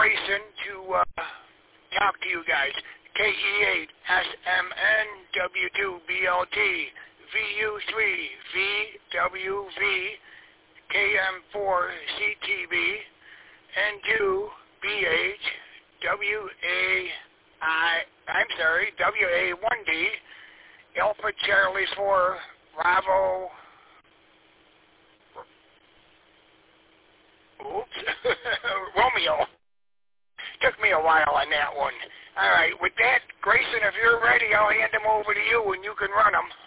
Grayson to talk to you guys. KE8SMNW2BLT VU3VWV KM4CTB N2BH WA1D Alpha Charlie 4 Bravo. Oops. Romeo. Took me a while on that one. All right, with that, Grayson, if you're ready, I'll hand them over to you and you can run them.